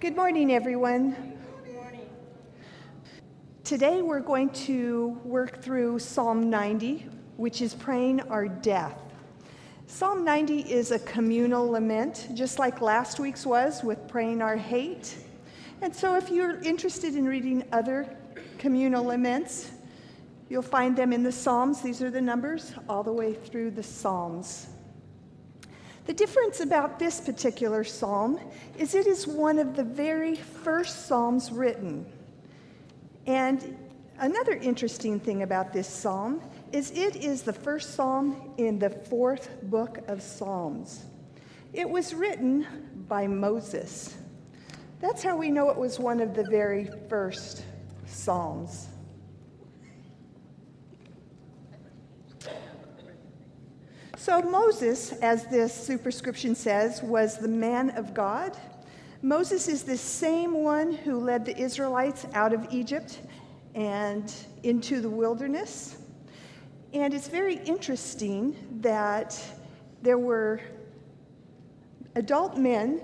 Good morning, everyone. Today we're going to work through Psalm 90, which is praying our death. Psalm 90 is a communal lament, just like last week's was with praying our hate. And so if you're interested in reading other communal laments, you'll find them in the Psalms. These are the numbers all the way through the Psalms. The difference about this particular psalm is it is one of the very first psalms written. And another interesting thing about this psalm is it is the first psalm in the fourth book of Psalms. It was written by Moses. That's how we know it was one of the very first psalms. So Moses, as this superscription says, was the man of God. Moses is the same one who led the Israelites out of Egypt and into the wilderness. And it's very interesting that there were adult men,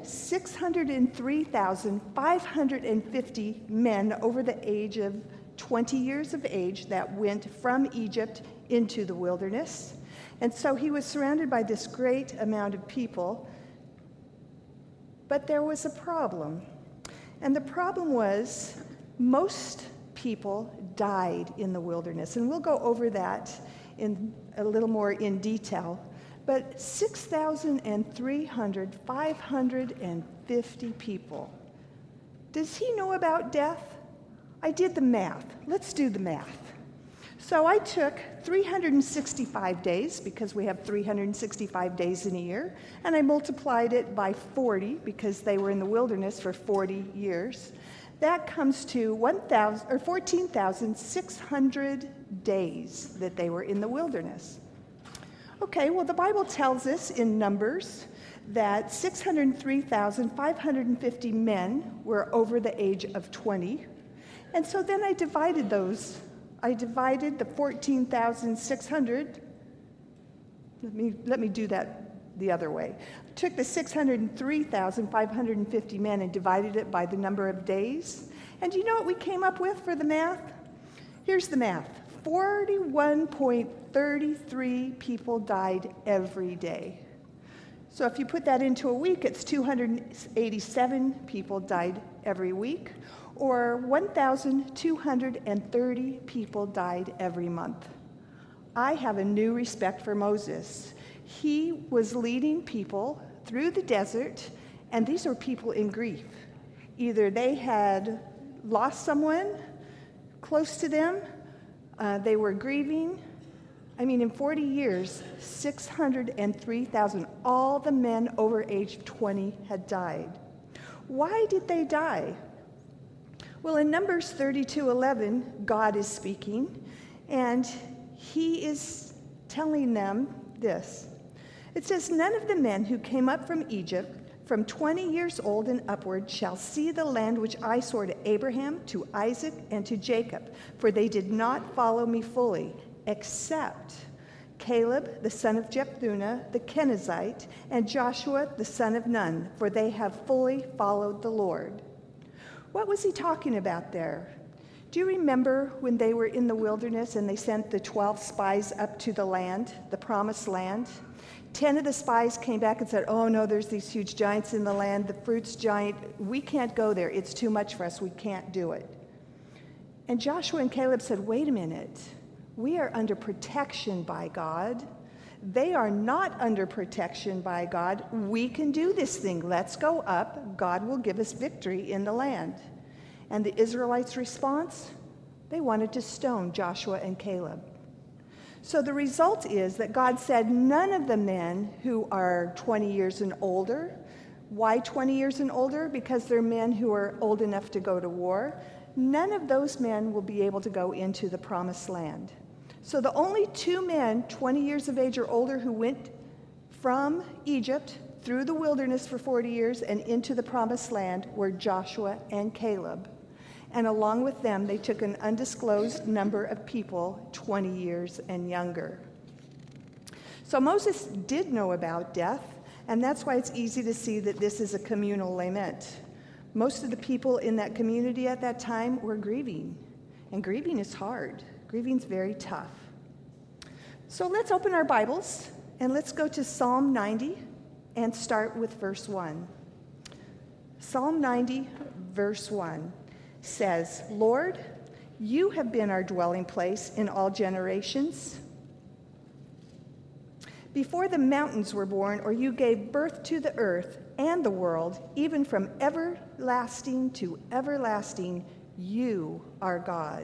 603,550 men over the age of 20 years of age that went from Egypt into the wilderness. And so he was surrounded by this great amount of people, but there was a problem. And the problem was most people died in the wilderness. And we'll go over that in a little more in detail. But 550 people. Does he know about death? I did the math. Let's do the math. So I took 365 days, because we have 365 days in a year, and I multiplied it by 40, because they were in the wilderness for 40 years. That comes to 14,600 days that they were in the wilderness. Okay, well, the Bible tells us in Numbers that 603,550 men were over the age of 20. And so then I divided those. I divided the 14,600. Let me do that the other way. I took the 603,550 men and divided it by the number of days. And do you know what we came up with for the math? Here's the math. 41.33 people died every day. So if you put that into a week, it's 287 people died every week, or 1,230 people died every month. I have a new respect for Moses. He was leading people through the desert, and these were people in grief. Either they had lost someone close to them, they were grieving. I mean, in 40 years, 603,000, all the men over age 20 had died. Why did they die? Well, in Numbers 32:11, God is speaking, and he is telling them this. It says, "None of the men who came up from Egypt from 20 years old and upward shall see the land which I swore to Abraham, to Isaac, and to Jacob, for they did not follow me fully, except Caleb, the son of Jephunneh, the Kenizzite, and Joshua, the son of Nun, for they have fully followed the Lord." What was he talking about there? Do you remember when they were in the wilderness and they sent the 12 spies up to the land, the promised land? 10 of the spies came back and said, "Oh no, there's these huge giants in the land, the fruit's giant, we can't go there, it's too much for us, we can't do it." And Joshua and Caleb said, "Wait a minute, we are under protection by God. They are not under protection by God. We can do this thing. Let's go up. God will give us victory in the land." And the Israelites' response? They wanted to stone Joshua and Caleb. So the result is that God said none of the men who are 20 years and older. Why 20 years and older? Because they're men who are old enough to go to war. None of those men will be able to go into the promised land. So the only two men, 20 years of age or older, who went from Egypt through the wilderness for 40 years and into the promised land were Joshua and Caleb. And along with them, they took an undisclosed number of people 20 years and younger. So Moses did know about death, and that's why it's easy to see that this is a communal lament. Most of the people in that community at that time were grieving, and grieving is hard. Grieving's very tough. So let's open our Bibles, and let's go to Psalm 90 and start with verse 1. Psalm 90, verse 1 says, "Lord, you have been our dwelling place in all generations. Before the mountains were born, or you gave birth to the earth and the world, even from everlasting to everlasting, you are God."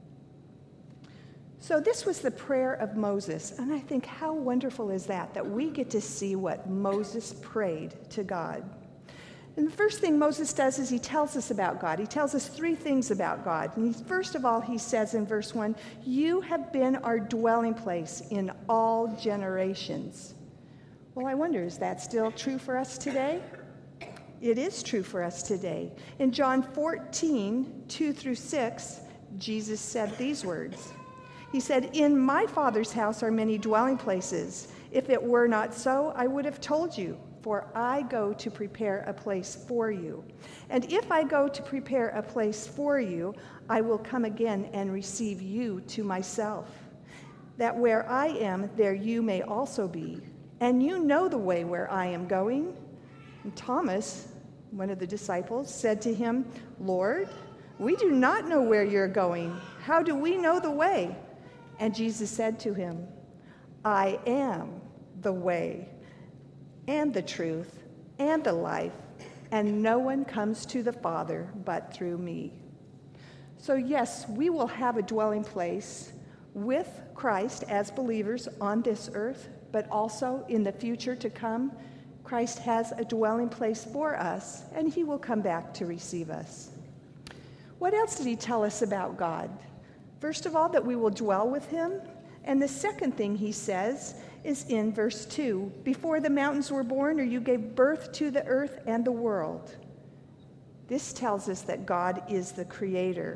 So this was the prayer of Moses, and I think how wonderful is that we get to see what Moses prayed to God. And the first thing Moses does is he tells us about God. He tells us three things about God. And first of all, he says in verse 1, "You have been our dwelling place in all generations." Well, I wonder, is that still true for us today? It is true for us today. In John 14, 2 through 6, Jesus said these words. He said, "In my Father's house are many dwelling places. If it were not so, I would have told you. For I go to prepare a place for you. And if I go to prepare a place for you, I will come again and receive you to myself, that where I am, there you may also be. And you know the way where I am going." And Thomas, one of the disciples, said to him, "Lord, we do not know where you're going. How do we know the way?" And Jesus said to him, "I am the way and the truth, and the life, and no one comes to the Father but through me." So yes, we will have a dwelling place with Christ as believers on this earth, but also in the future to come, Christ has a dwelling place for us, and he will come back to receive us. What else did he tell us about God? First of all, that we will dwell with him, and the second thing he says is in verse 2, "Before the mountains were born, or you gave birth to the earth and the world." This tells us that God is the creator.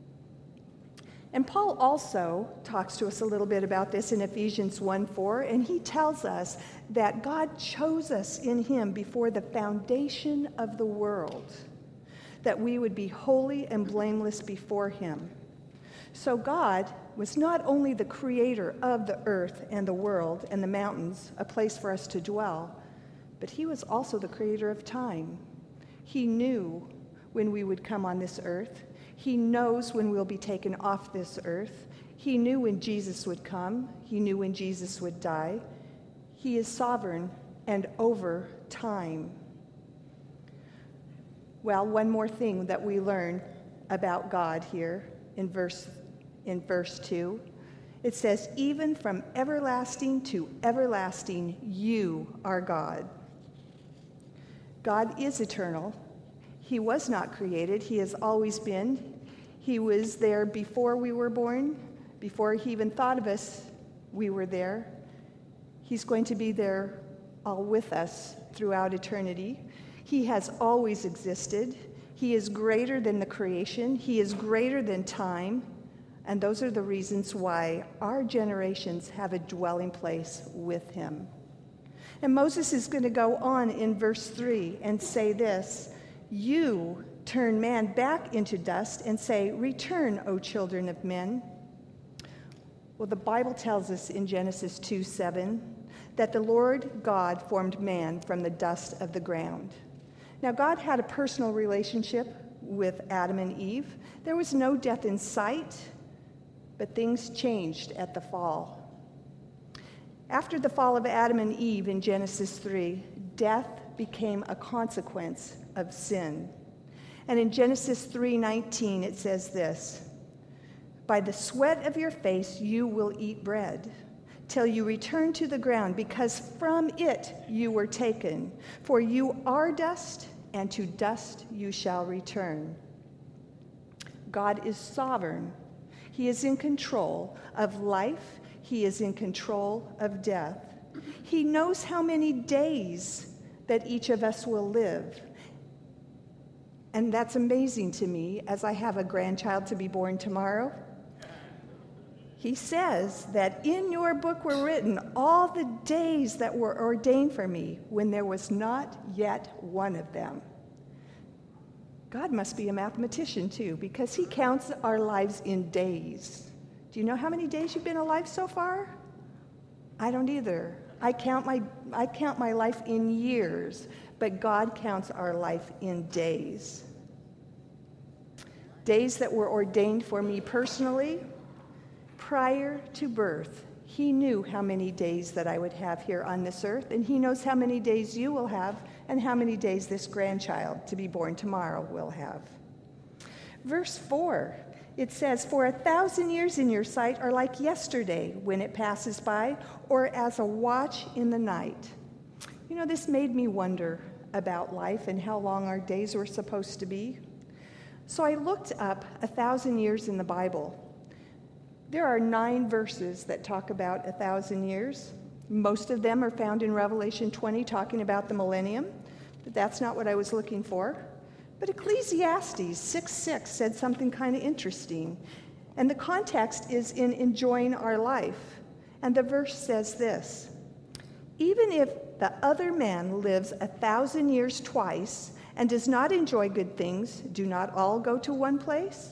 And Paul also talks to us a little bit about this in Ephesians 1:4, and he tells us that God chose us in him before the foundation of the world, that we would be holy and blameless before him. So God was not only the creator of the earth and the world and the mountains, a place for us to dwell, but he was also the creator of time. He knew when we would come on this earth. He knows when we'll be taken off this earth. He knew when Jesus would come. He knew when Jesus would die. He is sovereign and over time. Well, one more thing that we learn about God here in verse 2. It says, "Even from everlasting to everlasting, you are God." God is eternal. He was not created. He has always been. He was there before we were born. Before he even thought of us, we were there. He's going to be there all with us throughout eternity. He has always existed. He is greater than the creation. He is greater than time. And those are the reasons why our generations have a dwelling place with him. And Moses is going to go on in verse 3 and say this, "You turn man back into dust and say, 'Return, O children of men.'" Well, the Bible tells us in Genesis 2:7 that the Lord God formed man from the dust of the ground. Now, God had a personal relationship with Adam and Eve. There was no death in sight, but things changed at the fall. After the fall of Adam and Eve in Genesis 3, death became a consequence of sin. And in Genesis 3:19, it says this, "By the sweat of your face you will eat bread, till you return to the ground, because from it you were taken. For you are dust, and to dust you shall return." God is sovereign. He is in control of life. He is in control of death. He knows how many days that each of us will live. And that's amazing to me, as I have a grandchild to be born tomorrow. He says that in your book were written all the days that were ordained for me when there was not yet one of them. God must be a mathematician too, because he counts our lives in days. Do you know how many days you've been alive so far? I don't either. I count my life in years, but God counts our life in days. Days that were ordained for me personally. Prior to birth, he knew how many days that I would have here on this earth, and he knows how many days you will have and how many days this grandchild to be born tomorrow will have. Verse 4, it says, "For 1,000 years in your sight are like yesterday when it passes by, or as a watch in the night." You know, this made me wonder about life and how long our days were supposed to be. So I looked up 1,000 years in the Bible. There are 9 verses that talk about 1,000 years. Most of them are found in Revelation 20, talking about the millennium, but that's not what I was looking for. But Ecclesiastes 6:6 said something kind of interesting, and the context is in enjoying our life. And the verse says this: "Even if the other man lives 1,000 years twice and does not enjoy good things, do not all go to one place?"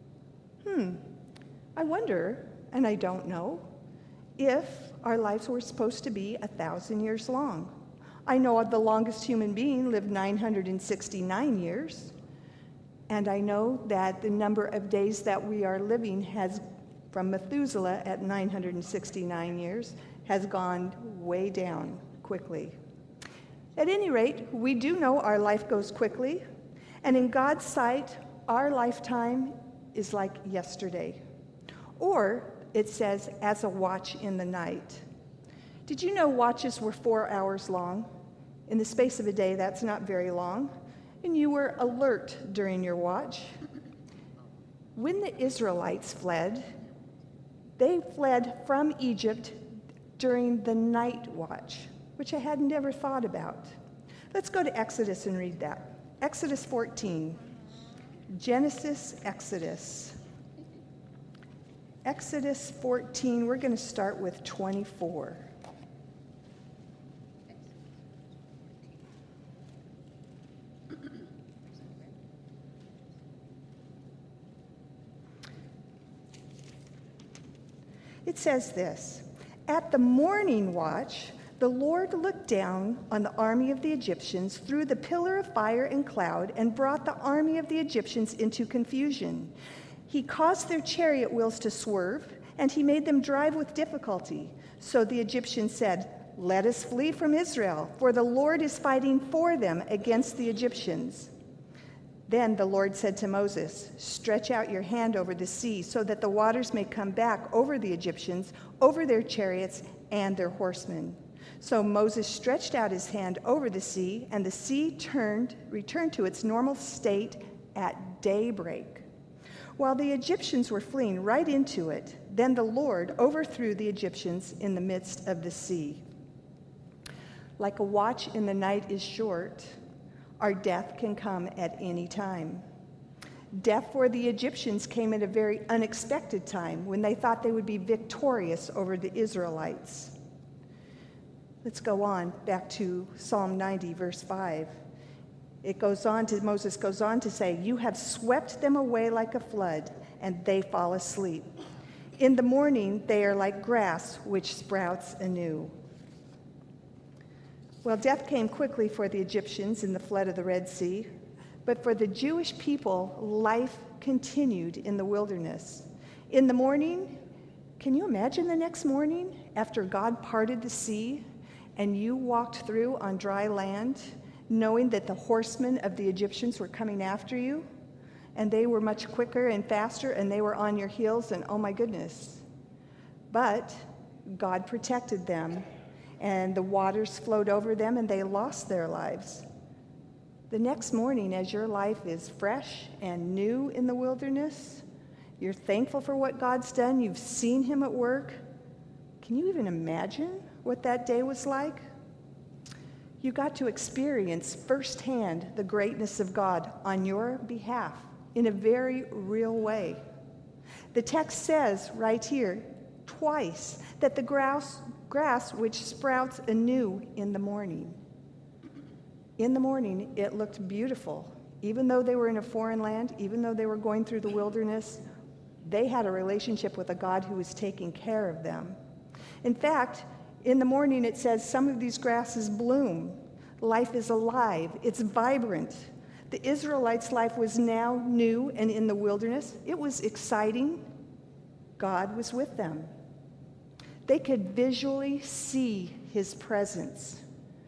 I wonder, and I don't know, if our lives were supposed to be 1,000 years long. I know the longest human being lived 969 years, and I know that the number of days that we are living has, from Methuselah at 969 years, has gone way down quickly. At any rate, we do know our life goes quickly, and in God's sight, our lifetime is like yesterday. Or it says, as a watch in the night. Did you know watches were 4 hours long? In the space of a day, that's not very long. And you were alert during your watch. When the Israelites fled, they fled from Egypt during the night watch, which I had never thought about. Let's go to Exodus and read that. Exodus 14. Genesis, Exodus. Exodus 14, we're going to start with 24. It says this: "At the morning watch, the Lord looked down on the army of the Egyptians through the pillar of fire and cloud and brought the army of the Egyptians into confusion. He caused their chariot wheels to swerve, and he made them drive with difficulty. So the Egyptians said, 'Let us flee from Israel, for the Lord is fighting for them against the Egyptians.' Then the Lord said to Moses, 'Stretch out your hand over the sea so that the waters may come back over the Egyptians, over their chariots and their horsemen.' So Moses stretched out his hand over the sea, and the sea returned to its normal state at daybreak. While the Egyptians were fleeing right into it, then the Lord overthrew the Egyptians in the midst of the sea." Like a watch in the night is short, our death can come at any time. Death for the Egyptians came at a very unexpected time when they thought they would be victorious over the Israelites. Let's go on back to Psalm 90, verse 5. Moses goes on to say, "You have swept them away like a flood, and they fall asleep. In the morning they are like grass which sprouts anew." Well, death came quickly for the Egyptians in the flood of the Red Sea, but for the Jewish people, life continued in the wilderness. In the morning, can you imagine the next morning after God parted the sea and you walked through on dry land, knowing that the horsemen of the Egyptians were coming after you, and they were much quicker and faster, and they were on your heels, and oh my goodness. But God protected them, and the waters flowed over them, and they lost their lives. The next morning, as your life is fresh and new in the wilderness, you're thankful for what God's done, you've seen him at work. Can you even imagine what that day was like? You got to experience firsthand the greatness of God on your behalf in a very real way. The text says right here, twice, that the grass which sprouts anew in the morning. In the morning, it looked beautiful. Even though they were in a foreign land, even though they were going through the wilderness, they had a relationship with a God who was taking care of them. In fact, in the morning it says some of these grasses bloom. Life is alive. It's vibrant. The Israelites' life was now new and in the wilderness. It was exciting. God was with them. They could visually see his presence.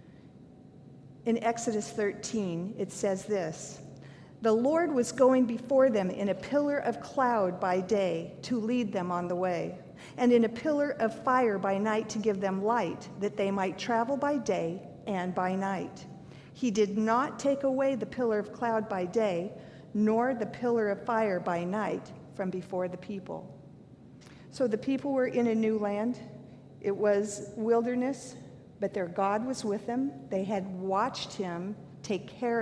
In Exodus 13, it says this: "The Lord was going before them in a pillar of cloud by day to lead them on the way, and in a pillar of fire by night to give them light, that they might travel by day and by night. He did not take away the pillar of cloud by day, nor the pillar of fire by night from before the people." So the people were in a new land. It was wilderness, but their God was with them. They had watched him take care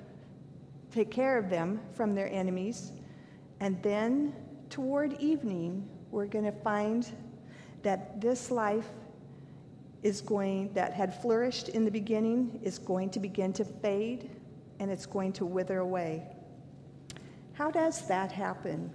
of them from their enemies. And then toward evening, we're going to find that this life that had flourished in the beginning is going to begin to fade, and it's going to wither away. How does that happen?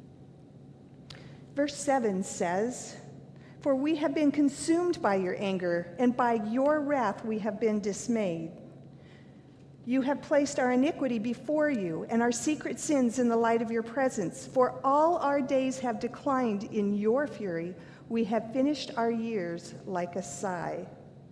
Verse 7 says, "For we have been consumed by your anger, and by your wrath we have been dismayed. You have placed our iniquity before you, and our secret sins in the light of your presence. For all our days have declined in your fury. We have finished our years like a sigh."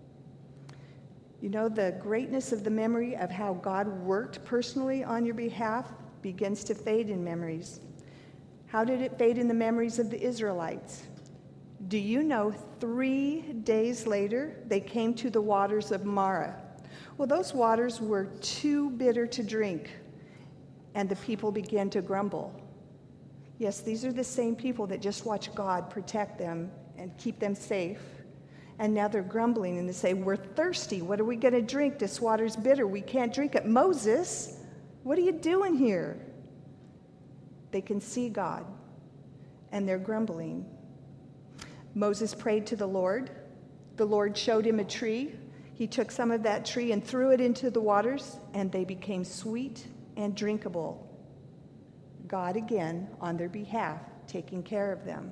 You know, the greatness of the memory of how God worked personally on your behalf begins to fade in memories. How did it fade in the memories of the Israelites? Do you know 3 days later they came to the waters of Marah? Well, those waters were too bitter to drink, and the people began to grumble. Yes, these are the same people that just watched God protect them and keep them safe. And now they're grumbling and they say, "We're thirsty. What are we going to drink? This water's bitter. We can't drink it." "Moses, what are you doing here?" They can see God, and they're grumbling. Moses prayed to the Lord. The Lord showed him a tree. He took some of that tree and threw it into the waters, and they became sweet and drinkable. God again, on their behalf, taking care of them.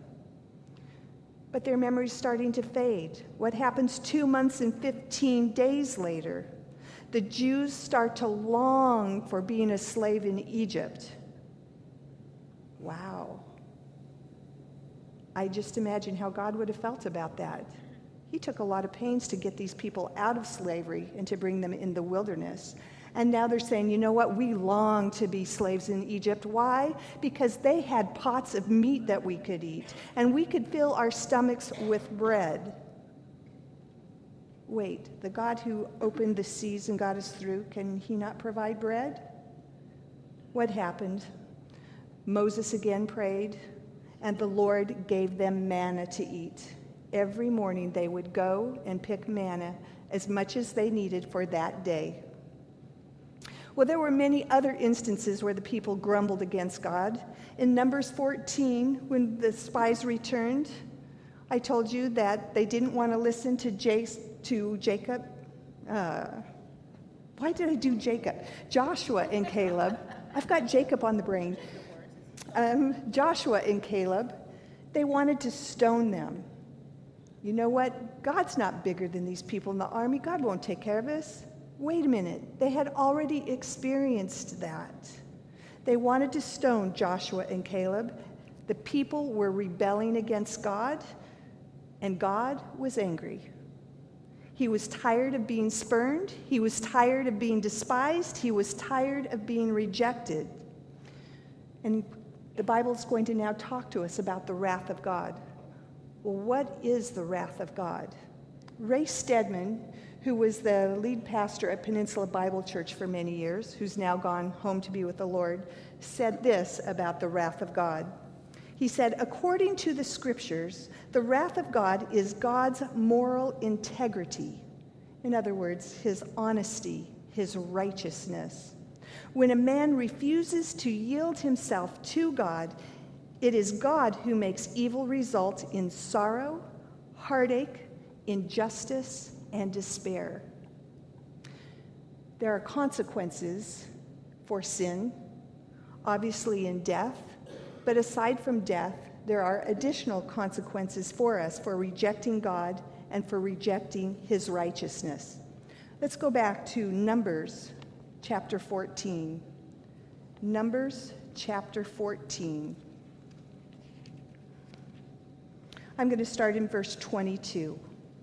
But their memory's starting to fade. What happens 2 months and 15 days later? The Jews start to long for being a slave in Egypt. Wow. I just imagine how God would have felt about that. He took a lot of pains to get these people out of slavery and to bring them in the wilderness. And now they're saying, "You know what? We long to be slaves in Egypt." Why? Because they had pots of meat that we could eat, and we could fill our stomachs with bread. Wait, the God who opened the seas and got us through, can he not provide bread? What happened? Moses again prayed, and the Lord gave them manna to eat. Every morning they would go and pick manna, as much as they needed for that day. Well, there were many other instances where the people grumbled against God. In Numbers 14, when the spies returned, I told you that they didn't want to listen to Jacob. Why did I do Jacob? Joshua and Caleb. I've got Jacob on the brain. Joshua and Caleb, they wanted to stone them. You know what? God's not bigger than these people in the army. God won't take care of us. Wait a minute. They had already experienced that. They wanted to stone Joshua and Caleb. The people were rebelling against God, and God was angry. He was tired of being spurned. He was tired of being despised. He was tired of being rejected. And the Bible is going to now talk to us about the wrath of God. Well, what is the wrath of God? Ray Stedman, who was the lead pastor at Peninsula Bible Church for many years, who's now gone home to be with the Lord, said this about the wrath of God. He said, "According to the scriptures, the wrath of God is God's moral integrity. In other words, his honesty, his righteousness. When a man refuses to yield himself to God, it is God who makes evil result in sorrow, heartache, injustice, and despair." There are consequences for sin, obviously in death, but aside from death, there are additional consequences for us for rejecting God and for rejecting his righteousness. Let's go back to Numbers chapter 14. Numbers chapter 14. I'm going to start in verse 22.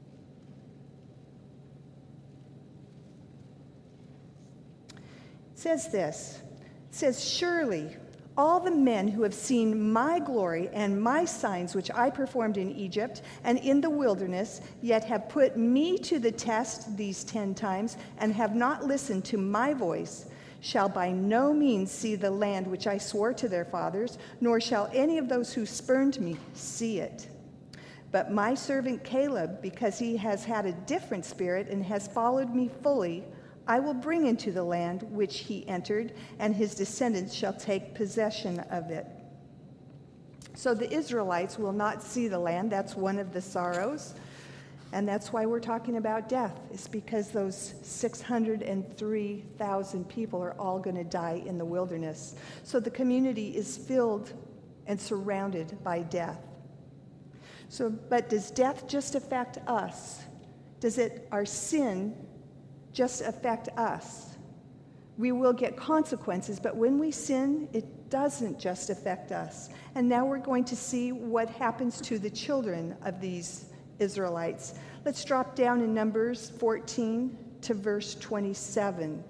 It says this. It says, "Surely all the men who have seen my glory and my signs which I performed in Egypt and in the wilderness, yet have put me to the test these 10 times and have not listened to my voice, shall by no means see the land which I swore to their fathers, nor shall any of those who spurned me see it. But my servant Caleb, because he has had a different spirit and has followed me fully, I will bring into the land which he entered, and his descendants shall take possession of it." So the Israelites will not see the land. That's one of the sorrows. And that's why we're talking about death. It's because those 603,000 people are all going to die in the wilderness. So the community is filled and surrounded by death. But does death just affect us? Does our sin just affect us? We will get consequences, but when we sin, it doesn't just affect us. And now we're going to see what happens to the children of these Israelites. Let's drop down in Numbers 14 to verse 27.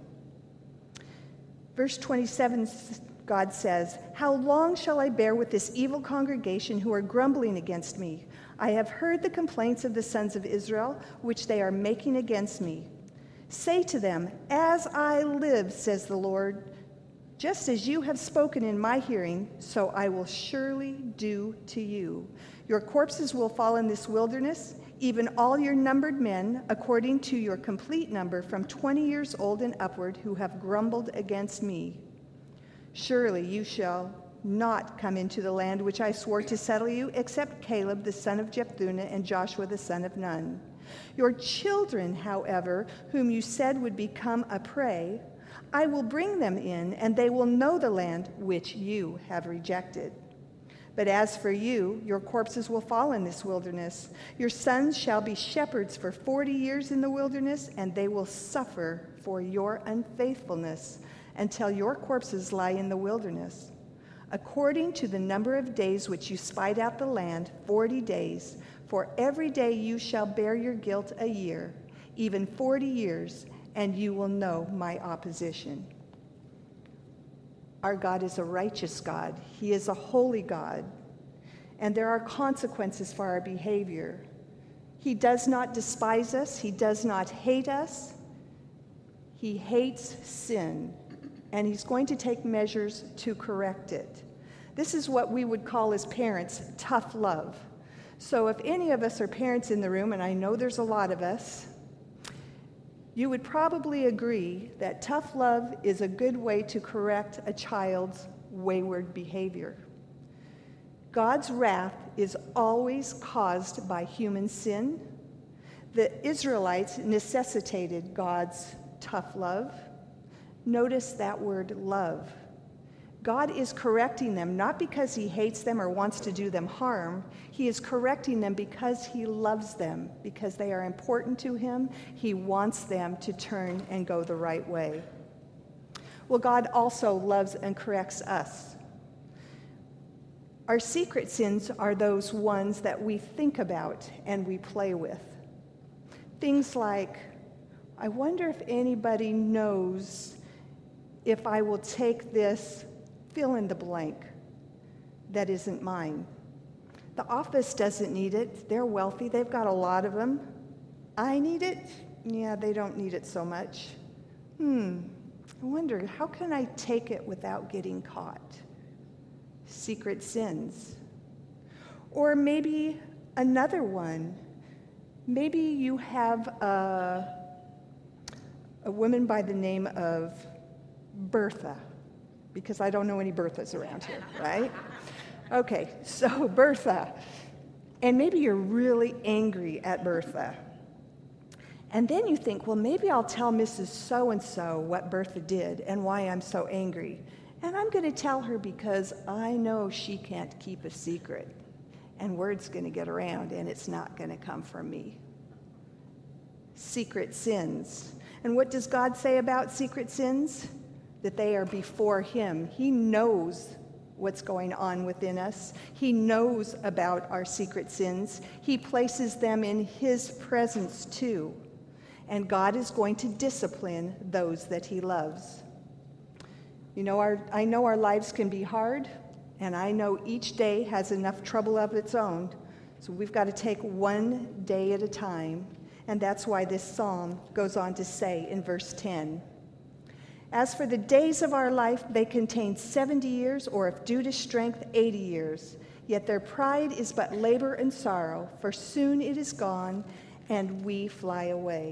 Verse 27, God says, "How long shall I bear with this evil congregation who are grumbling against me? I have heard the complaints of the sons of Israel, which they are making against me. Say to them, as I live, says the Lord, just as you have spoken in my hearing, so I will surely do to you. Your corpses will fall in this wilderness, even all your numbered men, according to your complete number, from 20 years old and upward, who have grumbled against me. Surely you shall not come into the land which I swore to settle you, except Caleb the son of Jephunneh and Joshua the son of Nun. Your children, however, whom you said would become a prey, I will bring them in, and they will know the land which you have rejected. But as for you, your corpses will fall in this wilderness. Your sons shall be shepherds for 40 years in the wilderness, and they will suffer for your unfaithfulness until your corpses lie in the wilderness. According to the number of days which you spied out the land, 40 days, for every day you shall bear your guilt a year, even 40 years, and you will know my opposition." Our God is a righteous God. He is a holy God, and there are consequences for our behavior. He does not despise us. He does not hate us. He hates sin, and he's going to take measures to correct it. This is what we would call as parents tough love. So if any of us are parents in the room, and I know there's a lot of us, you would probably agree that tough love is a good way to correct a child's wayward behavior. God's wrath is always caused by human sin. The Israelites necessitated God's tough love. Notice that word love. God is correcting them not because he hates them or wants to do them harm. He is correcting them because he loves them, because they are important to him. He wants them to turn and go the right way. Well, God also loves and corrects us. Our secret sins are those ones that we think about and we play with. Things like, I wonder if anybody knows if I will take this fill in the blank that isn't mine. The office doesn't need it. They're wealthy. They've got a lot of them. I need it? Yeah, they don't need it so much. I wonder, how can I take it without getting caught? Secret sins. Or maybe another one. Maybe you have a woman by the name of Bertha, because I don't know any Berthas around here, right? Okay, so Bertha. And maybe you're really angry at Bertha. And then you think, well, maybe I'll tell Mrs. So-and-so what Bertha did and why I'm so angry. And I'm going to tell her because I know she can't keep a secret. And word's going to get around, and it's not going to come from me. Secret sins. And what does God say about secret sins? That they are before him. He knows what's going on within us. He knows about our secret sins. He places them in his presence too. And God is going to discipline those that he loves. You know, I know our lives can be hard, and I know each day has enough trouble of its own, so we've got to take one day at a time, and that's why this psalm goes on to say in verse 10, "As for the days of our life, they contain 70 years, or if due to strength, 80 years. Yet their pride is but labor and sorrow, for soon it is gone, and we fly away."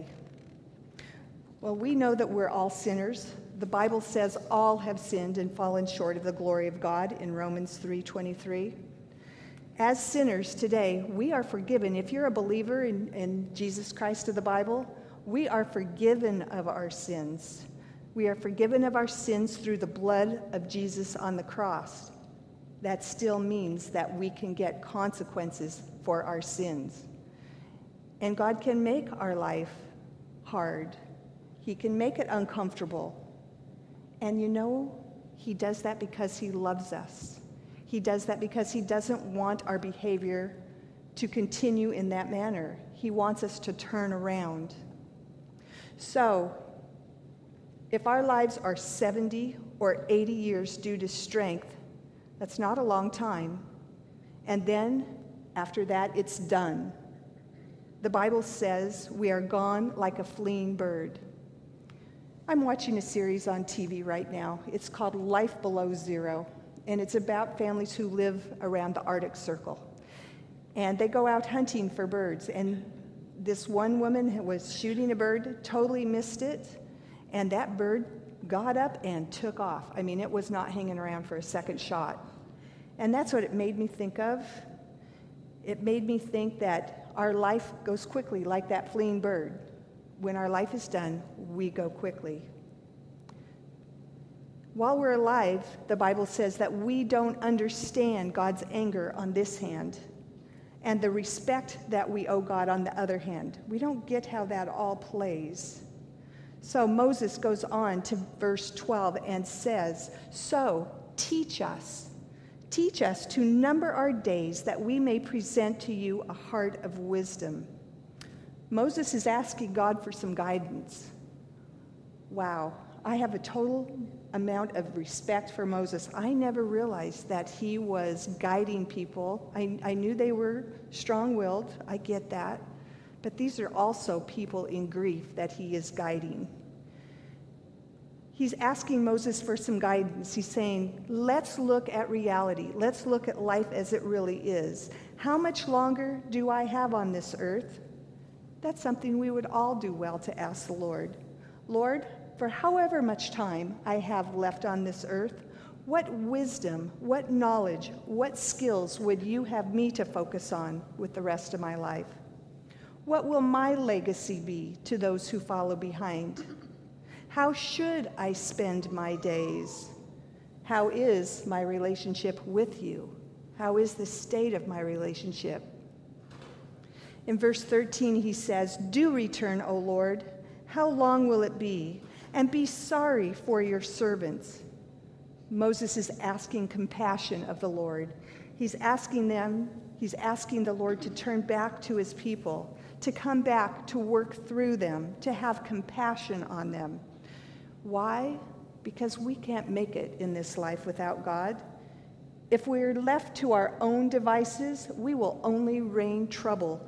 Well, we know that we're all sinners. The Bible says all have sinned and fallen short of the glory of God in Romans 3:23. As sinners today, we are forgiven. If you're a believer in Jesus Christ of the Bible, we are forgiven of our sins. We are forgiven of our sins through the blood of Jesus on the cross. That still means that we can get consequences for our sins. And God can make our life hard. He can make it uncomfortable. And you know, he does that because he loves us. He does that because he doesn't want our behavior to continue in that manner. He wants us to turn around. So, if our lives are 70 or 80 years due to strength, that's not a long time. And then, after that, it's done. The Bible says we are gone like a fleeing bird. I'm watching a series on TV right now. It's called Life Below Zero, and it's about families who live around the Arctic Circle. And they go out hunting for birds, and this one woman was shooting a bird, totally missed it, and that bird got up and took off. I mean, it was not hanging around for a second shot. And that's what it made me think of. It made me think that our life goes quickly like that fleeing bird. When our life is done, we go quickly. While we're alive, the Bible says that we don't understand God's anger on this hand and the respect that we owe God on the other hand. We don't get how that all plays. So Moses goes on to verse 12 and says, "So teach us to number our days that we may present to you a heart of wisdom." Moses is asking God for some guidance. Wow, I have a total amount of respect for Moses. I never realized that he was guiding people. I knew they were strong-willed, I get that, but these are also people in grief that he is guiding. He's asking Moses for some guidance. He's saying, let's look at reality. Let's look at life as it really is. How much longer do I have on this earth? That's something we would all do well to ask the Lord. Lord, for however much time I have left on this earth, what wisdom, what knowledge, what skills would you have me to focus on with the rest of my life? What will my legacy be to those who follow behind? How should I spend my days? How is my relationship with you? How is the state of my relationship? In verse 13, he says, "Do return, O Lord. How long will it be? And be sorry for your servants." Moses is asking compassion of the Lord. He's asking the Lord to turn back to his people, to come back, to work through them, to have compassion on them. Why? Because we can't make it in this life without God. If we're left to our own devices, we will only bring trouble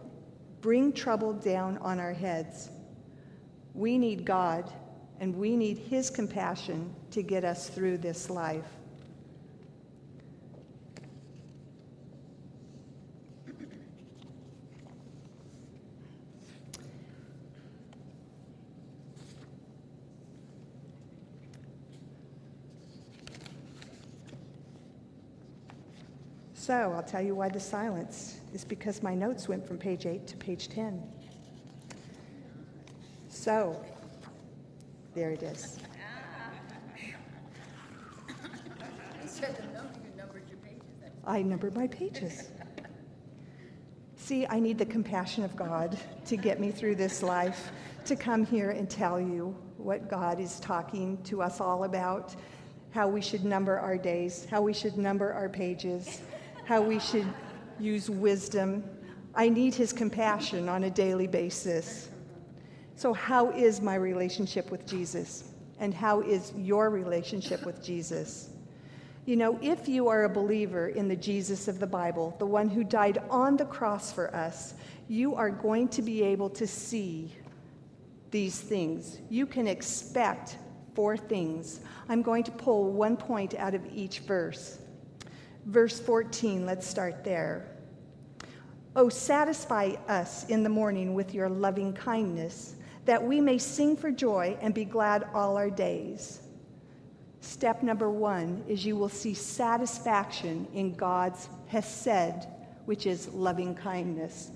down on our heads. We need God, and we need his compassion to get us through this life. So I'll tell you why the silence is because my notes went from page 8 to page 10. So, there it is. I numbered my pages. See, I need the compassion of God to get me through this life, to come here and tell you what God is talking to us all about, how we should number our days, how we should number our pages, how we should use wisdom. I need his compassion on a daily basis. So how is my relationship with Jesus? And how is your relationship with Jesus? You know, if you are a believer in the Jesus of the Bible, the one who died on the cross for us, you are going to be able to see these things. You can expect 4 things. I'm going to pull one point out of each verse. Verse 14, let's start there. Oh, satisfy us in the morning with your loving kindness, that we may sing for joy and be glad all our days. Step number 1 is you will see satisfaction in God's hesed, which is loving kindness.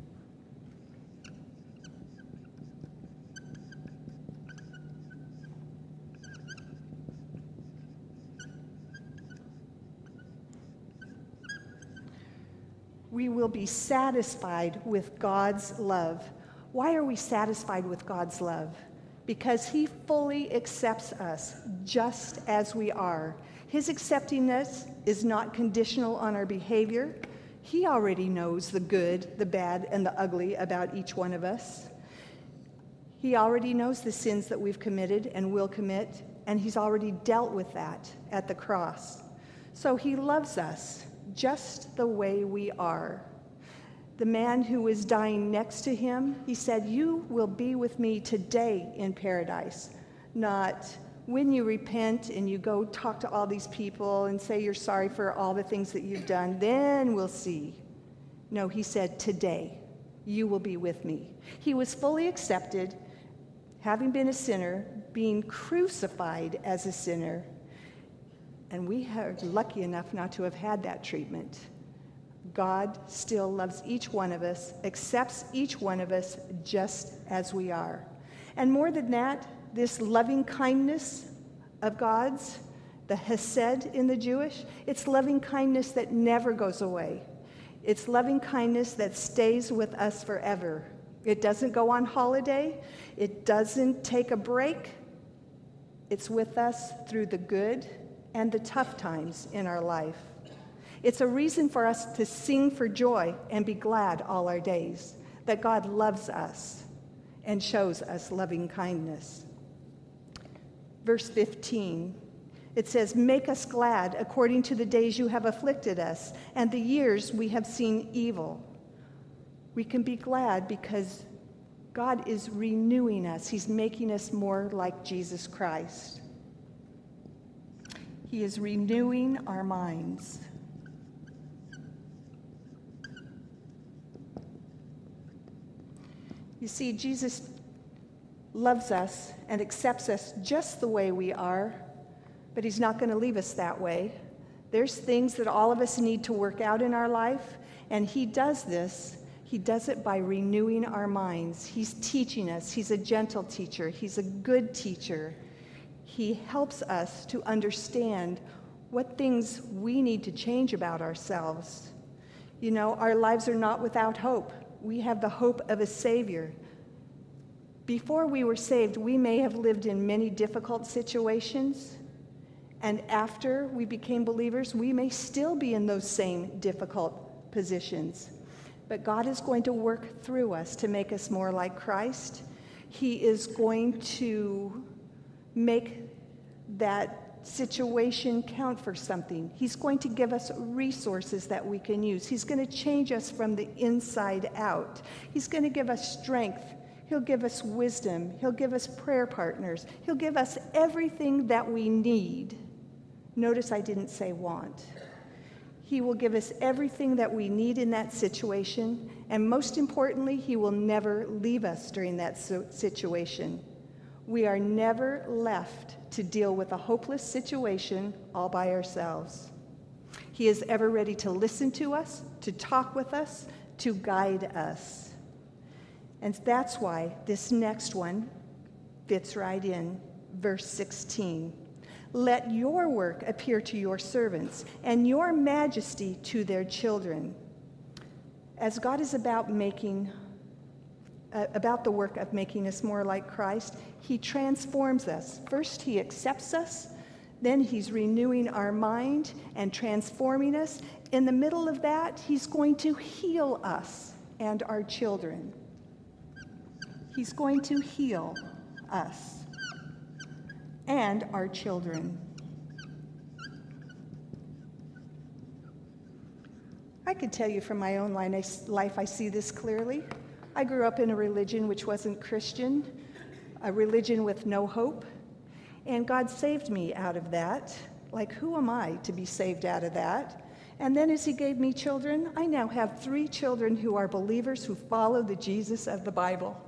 We will be satisfied with God's love. Why are we satisfied with God's love? Because he fully accepts us just as we are. His accepting us is not conditional on our behavior. He already knows the good, the bad, and the ugly about each one of us. He already knows the sins that we've committed and will commit, and he's already dealt with that at the cross. So he loves us just the way we are. The man who was dying next to him, he said, you will be with me today in paradise. Not when you repent and you go talk to all these people and say you're sorry for all the things that you've done, then we'll see. No, he said, today you will be with me. He was fully accepted, having been a sinner, being crucified as a sinner. And we are lucky enough not to have had that treatment. God still loves each one of us, accepts each one of us just as we are. And more than that, this loving kindness of God's, the hesed in the Jewish, it's loving kindness that never goes away. It's loving kindness that stays with us forever. It doesn't go on holiday. It doesn't take a break. It's with us through the good and the tough times in our life. It's a reason for us to sing for joy and be glad all our days, that God loves us and shows us loving kindness. Verse 15, it says, make us glad according to the days you have afflicted us and the years we have seen evil. We can be glad because God is renewing us. He's making us more like Jesus Christ. He is renewing our minds. You see, Jesus loves us and accepts us just the way we are, but he's not going to leave us that way. There's things that all of us need to work out in our life, and he does this. He does it by renewing our minds. He's teaching us. He's a gentle teacher. He's a good teacher. He helps us to understand what things we need to change about ourselves. You know, our lives are not without hope. We have the hope of a Savior. Before we were saved, we may have lived in many difficult situations, and after we became believers, we may still be in those same difficult positions. But God is going to work through us to make us more like Christ. He is going to make that situation count for something. He's going to give us resources that we can use. He's going to change us from the inside out. He's going to give us strength. He'll give us wisdom. He'll give us prayer partners. He'll give us everything that we need. Notice I didn't say want. He will give us everything that we need in that situation, and most importantly, he will never leave us during that situation. We are never left to deal with a hopeless situation all by ourselves. He is ever ready to listen to us, to talk with us, to guide us. And that's why this next one, fits right in. Verse 16. Let your work appear to your servants, and your majesty to their children. As God is about the work of making us more like Christ, he transforms us. First, he accepts us. Then he's renewing our mind and transforming us. In the middle of that, he's going to heal us and our children. He's going to heal us and our children. I could tell you from my own life, I see this clearly. I grew up in a religion which wasn't Christian, a religion with no hope, and God saved me out of that. Like, who am I to be saved out of that? And then as he gave me children, I now have 3 children who are believers who follow the Jesus of the Bible.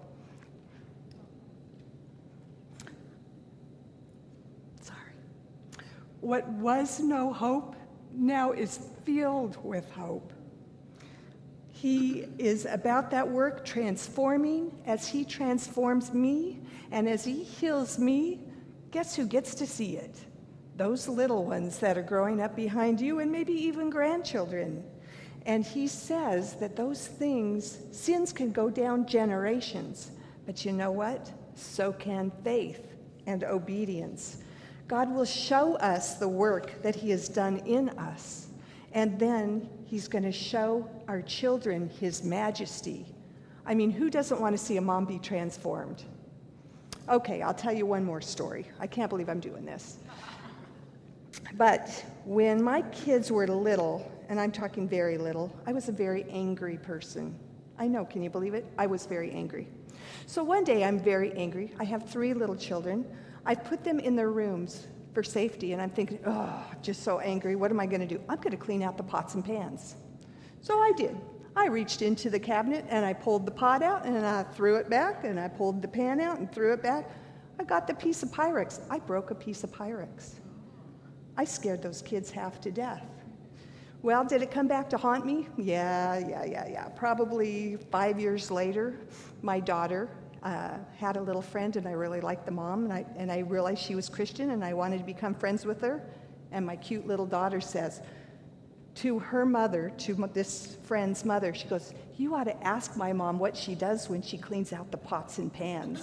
What was no hope now is filled with hope. He is about that work transforming as he transforms me, and as he heals me, guess who gets to see it? Those little ones that are growing up behind you, and maybe even grandchildren. And he says that those things, sins can go down generations, but you know what? So can faith and obedience. God will show us the work that he has done in us, and then he's going to show our children his majesty. I mean, who doesn't want to see a mom be transformed? Okay, I'll tell you one more story. I can't believe I'm doing this. But when my kids were little, and I'm talking very little, I was a very angry person. I know, can you believe it? I was very angry. So one day I'm very angry. I have 3 little children. I've put them in their rooms for safety, and I'm thinking, oh, just so angry. What am I going to do? I'm going to clean out the pots and pans. So I did. I reached into the cabinet, and I pulled the pot out, and I threw it back, and I pulled the pan out and threw it back. I got the piece of Pyrex. I broke a piece of Pyrex. I scared those kids half to death. Well, did it come back to haunt me? Yeah. Probably 5 years later, my daughter had a little friend, and I really liked the mom, and I realized she was Christian, and I wanted to become friends with her. And my cute little daughter says to her mother, to this friend's mother, she goes, "You ought to ask my mom what she does when she cleans out the pots and pans."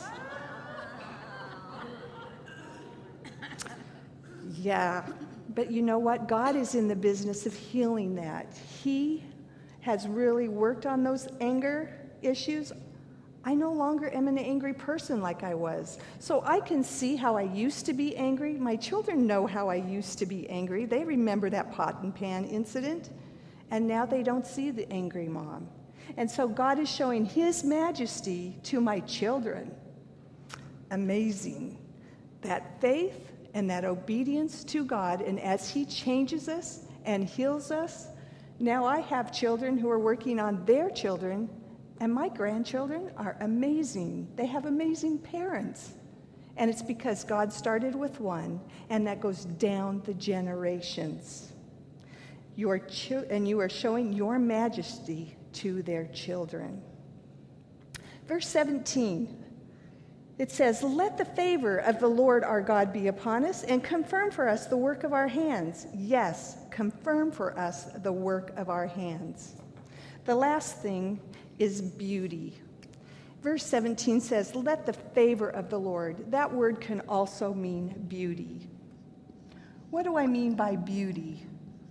Yeah, but you know what? God is in the business of healing that. He has really worked on those anger issues. I no longer am an angry person like I was. So I can see how I used to be angry. My children know how I used to be angry. They remember that pot and pan incident. And now they don't see the angry mom. And so God is showing his majesty to my children. Amazing. That faith and that obedience to God, and as he changes us and heals us, now I have children who are working on their children. And my grandchildren are amazing. They have amazing parents. And it's because God started with one, and that goes down the generations. You are showing your majesty to their children. Verse 17, it says, "Let the favor of the Lord our God be upon us, and confirm for us the work of our hands." Yes, confirm for us the work of our hands. The last thing is beauty. Verse 17 says, "Let the favor of the Lord." That word can also mean beauty. What do I mean by beauty?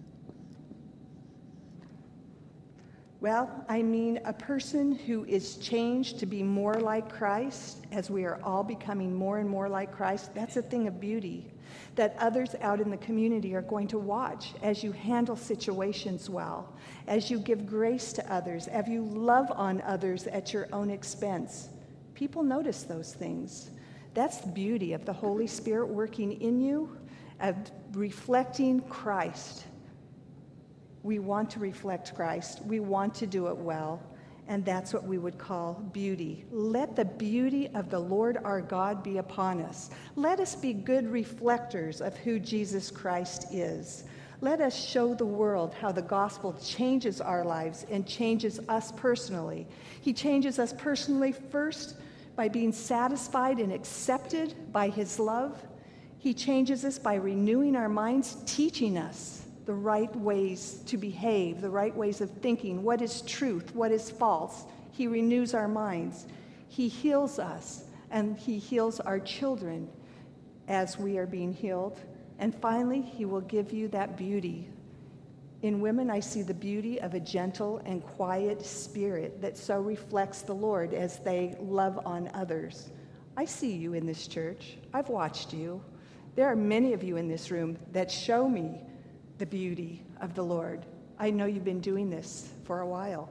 Well, I mean a person who is changed to be more like Christ, as we are all becoming more and more like Christ. That's a thing of beauty that others out in the community are going to watch as you handle situations well, as you give grace to others, as you love on others at your own expense. People notice those things. That's the beauty of the Holy Spirit working in you, of reflecting Christ. We want to reflect Christ. We want to do it well. And that's what we would call beauty. Let the beauty of the Lord our God be upon us. Let us be good reflectors of who Jesus Christ is. Let us show the world how the gospel changes our lives and changes us personally. He changes us personally first by being satisfied and accepted by his love. He changes us by renewing our minds, teaching us the right ways to behave, the right ways of thinking, what is truth, what is false. He renews our minds. He heals us, and he heals our children as we are being healed. And finally, he will give you that beauty. In women, I see the beauty of a gentle and quiet spirit that so reflects the Lord as they love on others. I see you in this church. I've watched you. There are many of you in this room that show me the beauty of the Lord. I know you've been doing this for a while.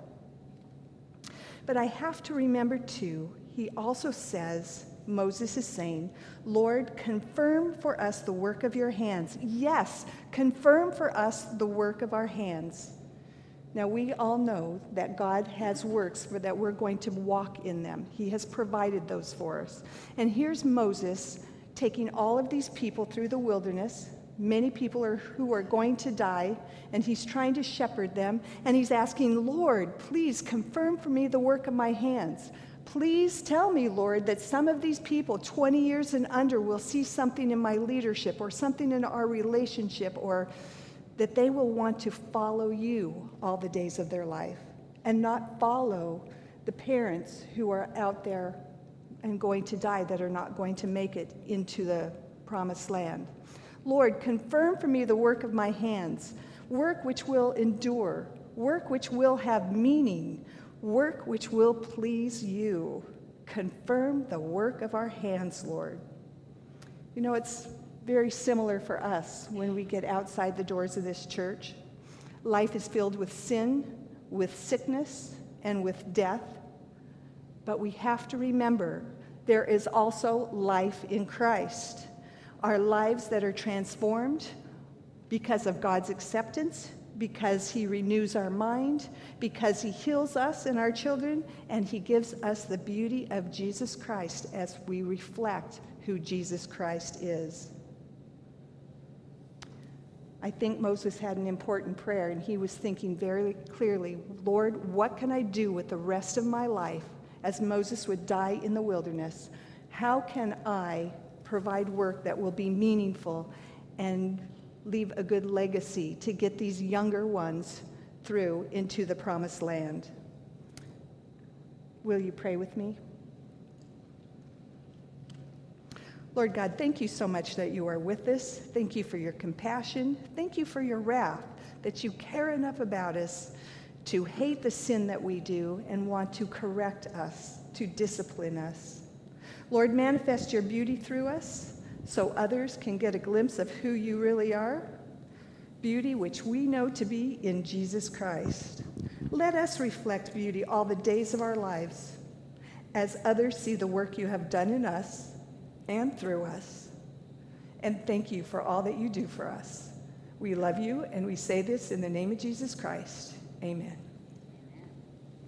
But I have to remember, too, he also says, Moses is saying, Lord, confirm for us the work of your hands. Yes, confirm for us the work of our hands. Now, we all know that God has works for that we're going to walk in them. He has provided those for us. And here's Moses taking all of these people through the wilderness. Many people who are going to die, and he's trying to shepherd them. And he's asking, Lord, please confirm for me the work of my hands. Please tell me, Lord, that some of these people, 20 years and under, will see something in my leadership or something in our relationship, or that they will want to follow you all the days of their life and not follow the parents who are out there and going to die, that are not going to make it into the promised land. Lord, confirm for me the work of my hands, work which will endure, work which will have meaning, work which will please you. Confirm the work of our hands, Lord. You know, it's very similar for us when we get outside the doors of this church. Life is filled with sin, with sickness, and with death. But we have to remember there is also life in Christ. Our lives that are transformed because of God's acceptance, because he renews our mind, because he heals us and our children, and he gives us the beauty of Jesus Christ as we reflect who Jesus Christ is. I think Moses had an important prayer, and he was thinking very clearly, Lord, what can I do with the rest of my life as Moses would die in the wilderness? How can I provide work that will be meaningful and leave a good legacy to get these younger ones through into the promised land? Will you pray with me? Lord God, thank you so much that you are with us. Thank you for your compassion. Thank you for your wrath, that you care enough about us to hate the sin that we do and want to correct us, to discipline us. Lord, manifest your beauty through us so others can get a glimpse of who you really are, beauty which we know to be in Jesus Christ. Let us reflect beauty all the days of our lives as others see the work you have done in us and through us. And thank you for all that you do for us. We love you, and we say this in the name of Jesus Christ. Amen.